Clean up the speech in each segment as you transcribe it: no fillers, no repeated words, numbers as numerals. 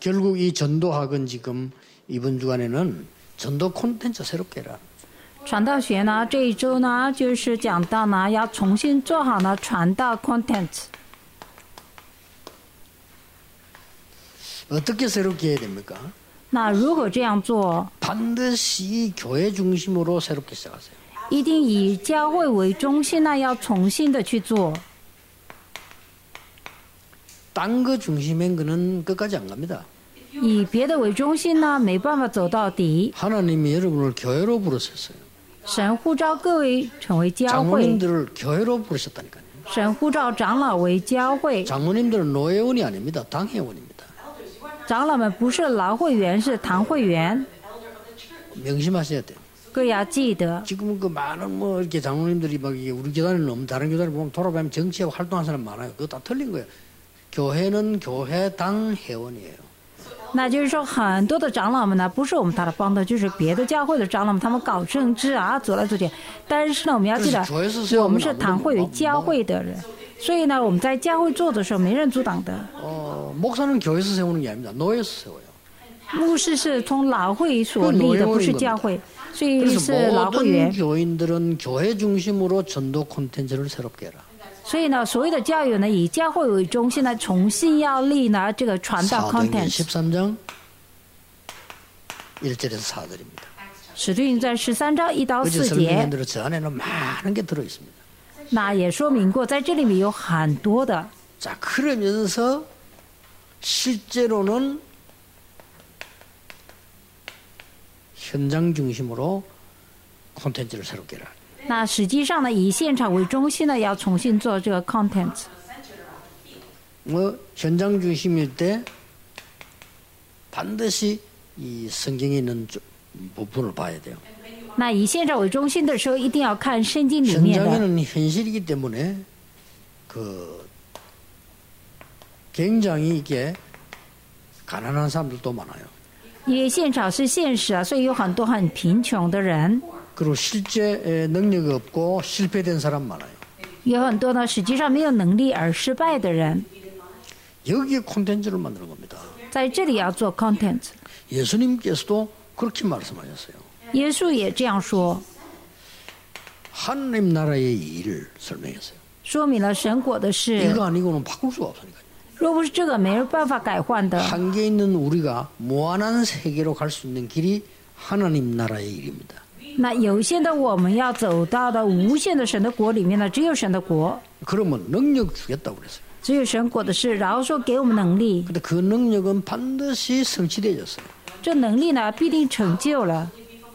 결국 이 전도학은 지금 이번 주간에는 전도 콘텐츠 새롭게 해라. 传道学呢，这一周呢，就是讲到呢，要重新做好呢传道 content。 어떻게 새롭게 해야 됩니까? 那如何这样做？ 반드시 교회 중심으로 새롭게 시작하세요. 一定以教会为中心呢，要重新的去做。 딴 거 중심인 거는 끝까지 안 갑니다. 以别的为中心呢，没办法走到底。 하나님이 여러분을 교회로 부르셨어요. 神呼召各位成为教会， 장로님들을 교회로 부르셨다니까요. 神呼召长老为教会， 장로님들은 노회원이 아닙니다. 당회원입니다. 长老们不是劳会员，是堂会员， 명심하셔야 돼요. 各要记得。 지금 그 많은 뭐 이렇게 장로님들이 막 이게 우리 교단에는 없는 다른 교단에 보면 돌아보면 정치하고 활동하는 사람 많아요. 그거 다 틀린 거예요. 교회는 교회당 회원이에요. 那就是说，很多的长老们呢，不是我们他的帮的，就是别的教会的长老们，他们搞政治啊，走来走去。但是呢，我们要记得，我们是堂会教会的人，所以呢，我们在教会做的时候，没人阻挡的。 목사는 교회에서 세우는 게 아닙니다. 노예에서 세워요. 牧师是从劳会所立的，不是教会，所以 그래서 是劳会 모든 员。 교인들은 교회 중심으로 전도 콘텐츠를 새롭게 해라. 所以呢，所有的教友呢，以教会为中心呢，重新要立呢这个传道 사도행전 content。 13장 1절에서 4절입니다. 使徒行传13章1到 어제 4 설명한 节， 대로 저 안에는 많은 게 들어 있습니다. 那也说明过，在这里面有很多的。 자, 그러면서 실제로는 현장 중심으로 콘텐츠를 새롭게 해라. 那实际上呢，以现场为中心呢，要重新做这个 content。 뭐 현장 중심일 때 반드시 이 성경에 있는 부분을 봐야 돼요. 那以现场为中心的时候，一定要看圣经里面的， 현장에는 현실이기 때문에 그 굉장히 이게 가난한 사람들도 많아요. 因为现场是现实啊，所以有很多很贫穷的人， 그리고 실제 능력이 없고 실패된 사람 많아요. 有很多呢实际上没有能力而失败的人， 여기에 콘텐츠를 만드는 겁니다. 在这里要做 content。 예수님께서도 그렇게 말씀하셨어요. 耶稣也这样说， 하나님 나라의 일을 설명했어요. 说明了神国的事。 이거 아니고는 바꿀 수가 없으니까요. 若不是这个，没有办法改换的。 한계 있는 우리가 무한한 세계로 갈 수 있는 길이 하나님 나라의 일입니다. 那有限的我们要走到的无限的神的国里面呢，只有神的国， 그러면 능력 주겠다고 그랬어요. 只有神国的事，然后说给我们能力， 근데 그 능력은 반드시 성취되어졌어요. 这能力呢必定成就了。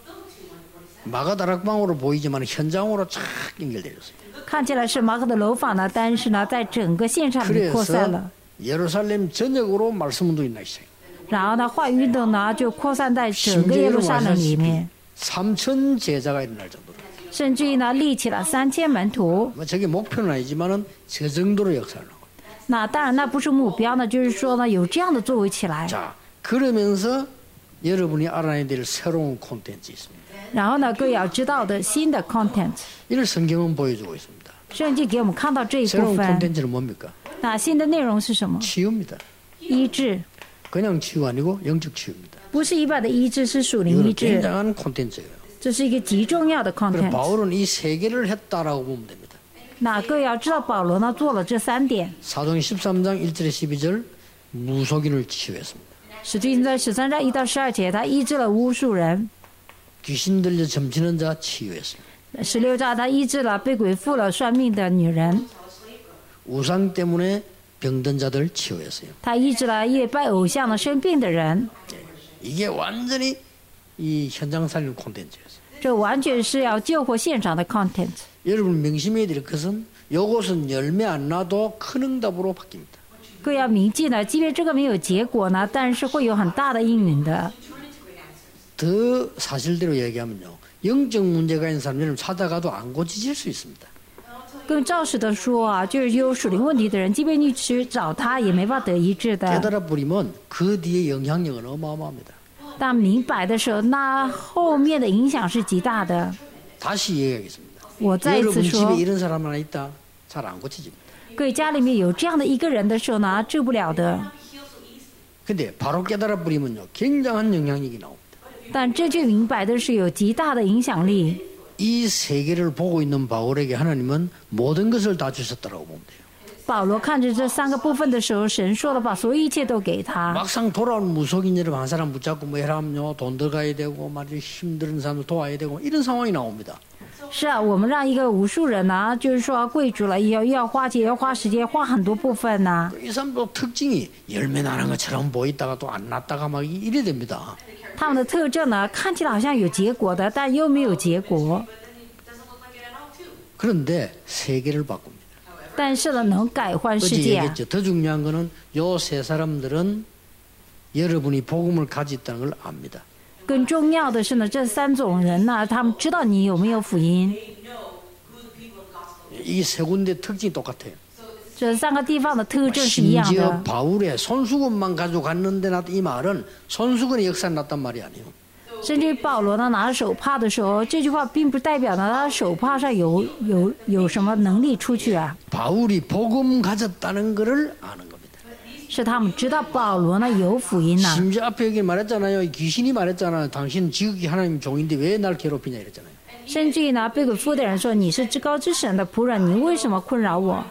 마가다락방으로 보이지만 현장으로 쫙 연결되었어요. 看起来是马可的楼房呢，但是呢，在整个现场里扩散 그래서 了。 예루살렘 전역으로 말씀 운동이 나기 시작해요. 然后呢，话语运动呢就扩散在整个耶路撒冷里面， 3천 제자가 일어날 정도로. 甚至于呢立起了3000门徒。 뭐 저게 목표는 아니지만은 저 정도로 역사를 하고. 那当然，那不是目标呢，就是说呢，有这样的作为起来。 자, 그러면서 여러분이 알아야 될 새로운 콘텐츠 있습니다. 然后呢，各位要知道的新的 content， 이를 성경은 보여주고 있습니다. 圣经给我们看到这一部 새로운 分。 콘텐츠는 뭡니까? 那新的内容是什么？ 치유입니다. 医治， 그냥 치유 아니고 영적 치유입니다. 不是一般的医治，是属灵医 이거는 治。 굉장한 콘텐츠예요. 这是一个极重要的 그래서 content。 바울은 이 세 개를 했다라고 보면 됩니다. 那各位要知道，保罗呢做了这3点。 사도행 13장 1절에 12절 무속인을 치유했습니다. 使徒行传13章1到12节，他医治了巫术人。 귀신 들려 점치는 자 치유했습니다. 16章他医治了被鬼附了算命的女人。 우상 때문에 병든 자들 치유했어요. 他医治了夜拜偶像的生病的人。 이게 완전히 이 현장 살리는 콘텐츠였어요. 这完全是要救活现场的 content。 여러분 명심해야 될 것은 이것은 열매 안 나도 큰 응답으로 바뀝니다. 各位要铭记呢，即便这个没有结果呢，但是会有很大的应允的。 더 사실대로 얘기하면요. 영적 문제가 있는 사람들은 찾아가도 안 고쳐질 수 있습니다. 更照实的说啊，就是有属灵问题的人，即便你去找他，也没法得医治的。 깨달아 버리면 그 뒤에 영향력은 어마어마합니다. 但明白的时候，那后面的影响是极大的。 다시 얘기하겠습니다. 我再一次 여러분 집에 说， 이런 사람 하나 있다. 잘 안 고쳐집니다. 各位家里面有这样的一个人的时候呢，治不了的。 근데 바로 깨달아 버리면요, 굉장한 영향력이 나옵니다. 但正确明白的是有极大的影响力。 이 세계를 보고 있는 바울에게 하나님은 모든 것을 다 주셨다라고 보면 돼요. 保罗看着这3个部分的时候，神说了把所有一切都给他。 막상 돌아온 무속인 여러분 한 사람 붙잡고 뭐 해라면요, 돈 들어가야 되고 말이 힘든 사람들 도와야 되고 이런 상황이 나옵니다. 是啊，我们让一个无数人呢、就是说贵族了，要花钱，要花时间，花很多部分呢、 이 사람도 특징이 열매 나는 것처럼 보이다가 또 안 났다가 막 이래 됩니다. 他们的特征呢，看起来好像有结果的，但又没有结果。 그런데 세계를 바꿉니다. 但是呢，能改换世 어제 界。 얘기했죠. 더 중요한 거는 요 세 사람들은 여러분이 복음을 가지고 있다는 걸 압니다. 更重要的是呢，这3种人呢，他们知道你有没有福音。 이 세 군데 특징이 똑같아요. 这3个地方的特征是一样 심지어 的。 바울의 손수건만 가지고 갔는데 이 말은 손수건의 역사에 났단 말이 아니에요. 甚至保罗呢拿手帕的时候，这句话并不代表呢他手帕上有什么能力出去啊， 바울이 복음 가졌다는 것을 아는 겁니다. 是他们知道保罗呢有福音呐、 심지어 앞에 여기 말했잖아요. 귀신이 말했잖아요. 당신 지극히 하나님 종인데 왜 날 괴롭히냐 이랬잖아요. 甚至于呢被鬼附的人说你是至高之神的仆人，你为什么困扰我？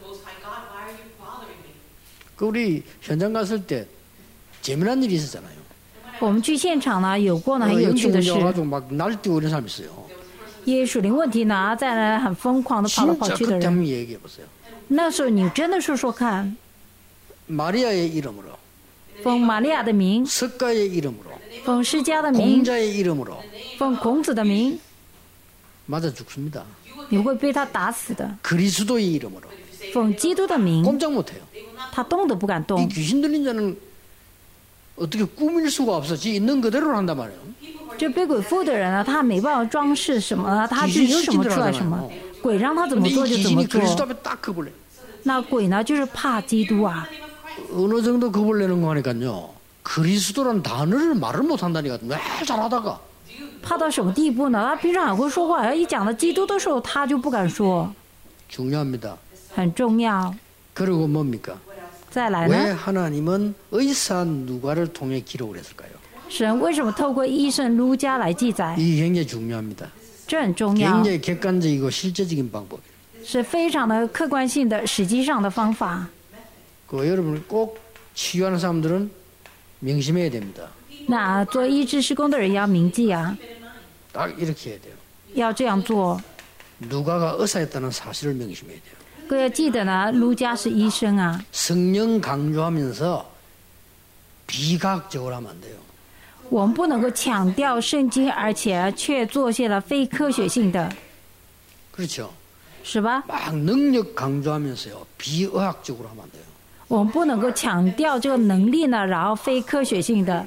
그 우리 현장 갔을 때 재미난 일이 있었잖아요. 我们去现场呢有过呢很有趣的事， 가지고 막 날뛰고 이런 사람 있어요. 因为属灵问题呢在那很疯狂的跑来跑 진짜 去的 그때 人， 한번 얘기해 보세요. 那时候你真的说说看， 마리아의 이름으로, 奉玛利亚的名， 석가의 이름으로, 奉释迦的名， 공자의 이름으로 奉孔子的名， 맞아 죽습니다. 你会被他打死的。 그리스도의 이름으로 奉基督的名， 꼼짝 못해요. 他动都不敢 이 动。 귀신 들린 자는 어떻게 꾸밀 수가 없어. 지 있는 그대로 한단 말이에요. 这被鬼附的人呢，他没办法装饰什么啊，他就有什么出来什么。鬼让他怎么 근데 做 이 就怎么 귀신이 做。 그리스도 앞에 딱 겁을 내. 那鬼呢，就是怕基督啊。 어느 정도 겁을 내는 거 하니까요. 그리스도란 단어를 말을 못한다니까. 왜 잘하다가. 怕到什么地步呢？他平常很会说话，一讲到基督的时候，他就不敢说， 중요합니다. 很重要。 그리고 뭡니까? 再来 왜 呢， 하나님은 의사 누가를 통해 기록을 했을까요? 神为什么透过医生路加来记载？ 이게 굉장히 중요합니다. 这很重要， 굉장히 객관적이고 실제적인 방법이에요. 是非常的客观性的、实际上的方法。 그 여러분 꼭 치유하는 사람들은 명심해야 됩니다. 那做医治施工的人要铭记啊， 딱 이렇게 해야 돼요. 要这样做。 누가가 의사였다는 사실을 명심해야 돼요. 各位要记得呢，路加是医生啊。 성령 강조하면서 비과학적으로 하면 안 돼요. 我们不能够强调圣经，而且却做些了非科学性的， 그렇죠. 是吧？ 막 능력 강조하면서요. 비의학적으로 하면 안 돼요. 我们不能够强调这个能力呢，然后非科学性的。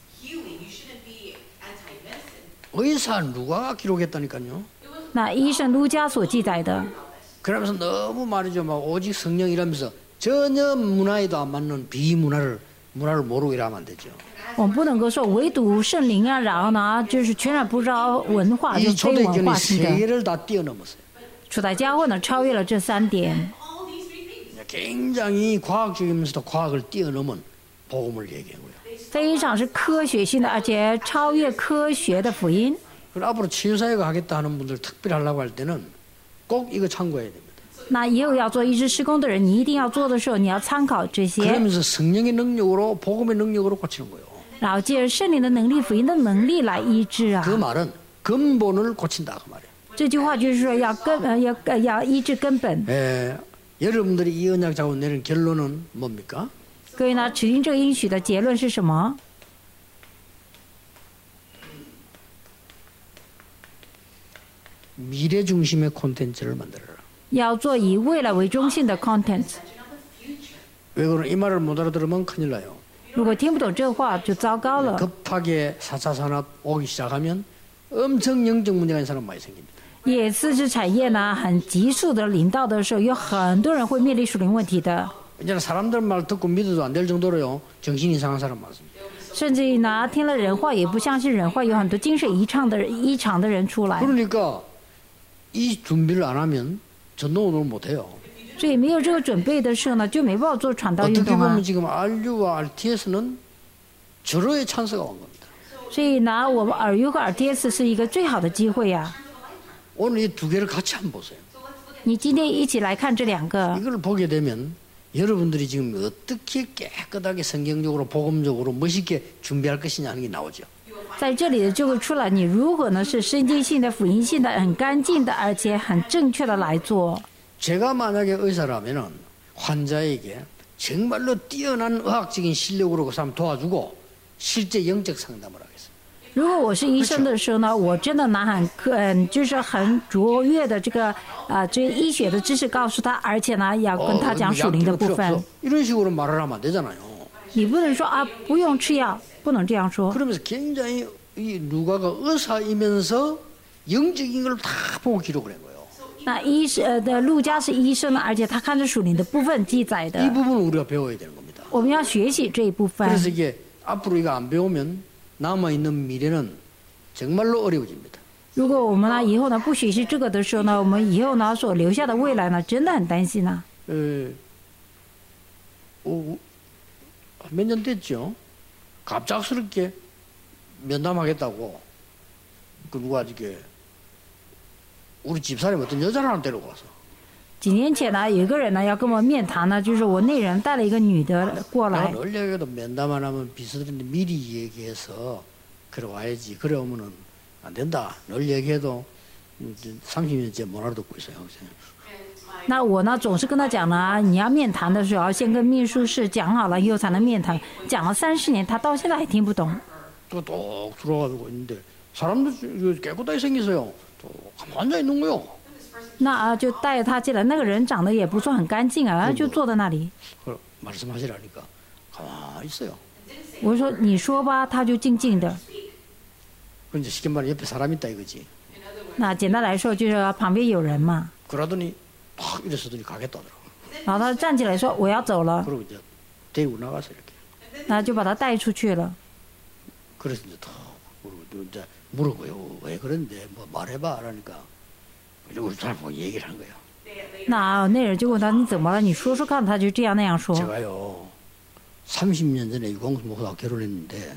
의사 누가가 기록했다니까요. 那医生路加所记载的， 그러면서 너무 말이죠. 막 오직 성령이라면서 전혀 문화에도 안 맞는 비문화를 모르고 이러면 안 되죠. 我们不能够说唯独圣灵啊，然后呢，就是全然不知道文化，就 이 非文 초대교회는 化性的。 세계를 다 뛰어넘었어요. 初代教会呢，超越了这3点， 굉장히 과학적이면서도 과학을 뛰어넘은 복음을 얘기한 거예요. 非常是科学性的，而且超越科学的福音。 그리고 앞으로 치유사회가 하겠다 하는 분들 특별히 하려고 할 때는 꼭 이거 참고해야 됩니다. 那也有要做医治施工的人，你一定要做的时候，你要参考这些， 그러면서 성령의 능력으로 복음의 능력으로 고치는 거예요. 然后借着圣灵的能力、福音的能力来医治啊。 그 말은 근본을 고친다 그 말이에요. 这句话就是说要医治根本。 여러분들이 이 언약 잡고 내린 결론은 뭡니까? 各位呢，指定这个应许的结论是什么？ 미래 중심의 콘텐츠를 만들어라. 要做以未来为中心的 content。 왜 그러나 이 말을 못 알아들으면 큰일 나요. 如果听不懂这话，就糟糕了。 급하게 4차 산업 오기 시작하면 엄청 영적 문제가 있는 사람 많이 생깁니다. 也4次产业呢，很急速的临到的时候，有很多人会面临属灵问题的。 이제는 사람들 말 듣고 믿어도 안 될 정도로요. 정신 이상한 사람 많습니다. 甚至于呢，听了人话也不相信人话，有很多精神异常的人出来。 그러니까 이 준비를 안 하면 전도운동을 못 해요. 所以没有这个准备的时候呢，就没办法做传道运 어떻게 动啊 보면 。 지금 RU와 RTS는 절호의 찬스가 온 겁니다. 所以呢，我们耳 U 和 RTS 是一个最好的机会呀、 오늘 이 두 개를 같이 한번 보세요. 你今天一起来看这两个， 이걸 보게 되면 여러분들이 지금 어떻게 깨끗하게 성경적으로 복음적으로 멋있게 준비할 것이냐 하는 게 나오죠. 在这里就会出来你如何呢是圣经性的、福音性的、很干净的，而且很正确的来做。 제가 만약에 의사라면은 환자에게 정말로 뛰어난 의학적인 실력으로 그 사람 도와주고 실제 영적 상담을 하겠습니다. 如果我是医生的时候呢，我真的拿就是很卓越的这个这医学的知识告诉他，而且呢要跟他讲属灵的部分。 이런 식으로 말을 하면 안 되잖아요. 你不能说不用吃药，不能这样说。 그러면서 굉장히 이 누가가 의사이면서 영적인 걸 다 보고 기록을 한 거예요. 那的路加是医生呢，而且他看着属灵的部分记载 이 的， 부분을 우리가 배워야 되는 겁니다. 我们要学习这一部分。 그래서 이게 앞으로 이거 안 배우면 남아있는 미래는 정말로 어려워집니다. 如果我们呢以后呢不学习这个的时候呢，我们以后呢所留下的未来呢，真的很担心呢。 몇 년 됐죠? 갑작스럽게 면담하겠다고 그 누가 이게 우리 집사람 어떤 여자를 하나 데리고 와서 几年前呢，有一个人呢要跟我面谈呢，就是我内人带了一个女的过 내가 来。 늘 얘기해도 면담 안 하면 비서들인데 미리 얘기해서 그래 와야지. 그래 오면은 안 된다. 늘 얘기해도 30년째 못 알아듣고 있어요. 那我呢总是跟他讲呢，你要面谈的时候要先跟秘书室讲好了以后才能面谈。讲了30年，他到现在还听不懂。 또 들어가지고 있는데 사람도 깨끗하게 생겼어요. 또 가만히 앉아 있는 거요. 那就带他进来，那个人长得也不算很干净啊，就坐在那里。 말씀하시라니까 가만히 있어요. 我说你说吧，他就静静的。 그런데 쉽게 말해 옆에 사람 있다 이거지. 那简单来说就是旁边有人嘛。 그러더니 팍 이랬더니 가겠다 하더라고. 然后他站起来说我要走了， 그리고 이제 데리고 나가서 이렇게. 那就把他带出去了。 그래서 이제 더 이제 물어봐요. 왜 그런데 뭐 말해봐 그러니까 우리 사람 보고 얘기를 한 거예요. 那那人就问他你怎么了？你说说看。他就这样那样说。 제가요 30년 전에 유광수 목사하고 결혼했는데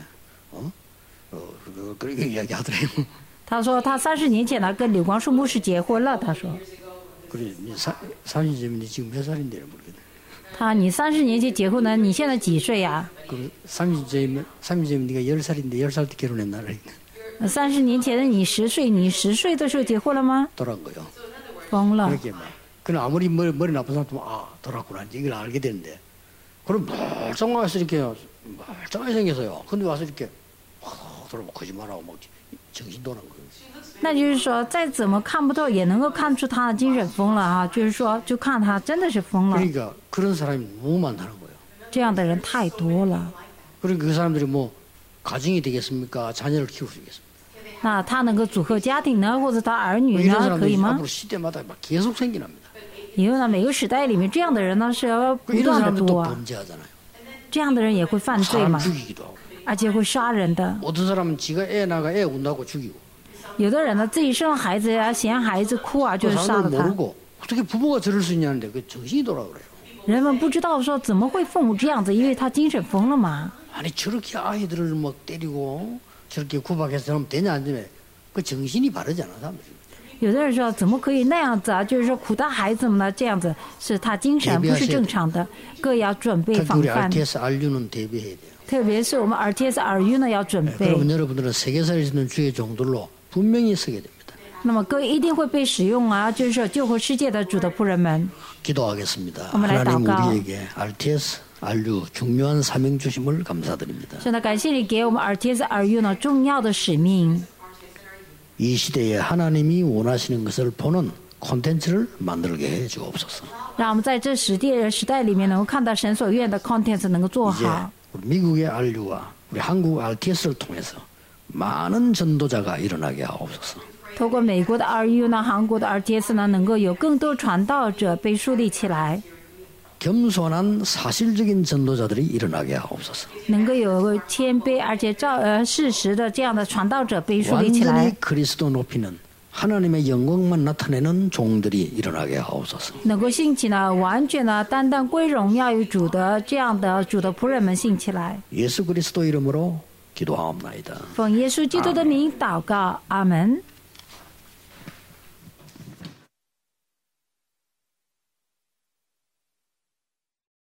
그렇게 이야기하더래요. 他说他30年前呢跟柳光树牧师结婚了。他说 그래 30년이면 지금 몇 살인데 모르겠네. 你30年前结婚呢，你现在几岁呀？ 그 30년이면 네가 10살인데 10살 때 결혼했나 그러니까 30年前的你10岁，你10岁的时候结婚了吗？ 돌아간 거요. 疯了。 그렇게 막. 그는 아무리 머리 나쁜 사람도 돌아갔구나 이걸 알게 되는데 그럼 멀쩡하게 이렇게 멀쩡하게 생겨서요. 근데 와서 이렇게 돌아보고 거짓말하고 막 정신 돌아간 거예요. 那就是说，再怎么看不透，也能够看出他的精神疯了啊！就是说，就看他真的是疯了。 그러니까 그런 사람이 너무 많다는 거예요. 这样的人太多了。 그러니까 그 사람들이 뭐 가정이 되겠습니까? 자녀를 키울 수 있겠습니까? 那他能够组合家庭呢，或者他儿女 이런 呢，可以 사람들이 吗？ 앞으로 시대마다 막 계속 생겨납니다. 以后呢，每个时代里面这样的人呢是要不 이런 断的 사람들 또 多啊。 범죄하잖아요. 这样的人也会犯罪 사람 嘛， 죽이기도 하고. 而且会杀人的。 어떤 사람은 지가 애 낳아 애 운다고 죽이고. 有的人呢，自己生了孩子呀，嫌孩子哭啊， 또 就是杀了 사람들은 他。 모르고 어떻게 부부가 저럴 수 있냐는데 그 정신이 돌아 그래요. 人们不知道说怎么会父母这样子，因为他精神疯了嘛。 아니 저렇게 아이들을 막 때리고 저렇게 구박해서 하면 되냐 안 되냐 그 정신이 바르지 않아 사람들이. 有的人说怎么可以那样子啊？就是说苦待孩子们呢，这样子是他精神不是正常的，各要准备 특히 防 우리 范。 RTS RU는 대비해야 돼요. 特别是我们 RTS RU 呢要准备， 그러면 여러분들은 세계사에 있는 주의 종들로 분명히 서게 됩니다. 那么各位一定会被使用啊，就是说救活世界的主的仆人们。 기도하겠습니다. 어머나, 하나님 祷告. 우리에게 RTS RU 중요한 사명 주심을 감사드립니다. 真的感谢你给我们 RTS RU 呢重要的使命。 이 시대에 하나님이 원하시는 것을 보는 콘텐츠를 만들게 해 주옵소서. 让我们在这时代里面能够看到神所愿的 content 能够做 이제 好。 우리 미국의 RU와 우리 한국 RTS를 통해서 많은 전도자가 일어나게 하옵소서. 透过美国的 RU 呢，韩国的 RTS 呢，能够有更多传道者被树立起来， 겸손한 사실적인 전도자들이 일어나게 하옵소서. 能够有谦卑而且事实的这样的传道者被树立起来 완전히 。 그리스도 높이는 하나님의 영광만 나타내는 종들이 일어나게 하옵소서. 能够兴起呢，完全呢，单单归荣耀于主的这样的主的仆人们兴起来。 예수 그리스도 이름으로 기도하옵나이다. 奉耶稣基督的名祷告，阿门。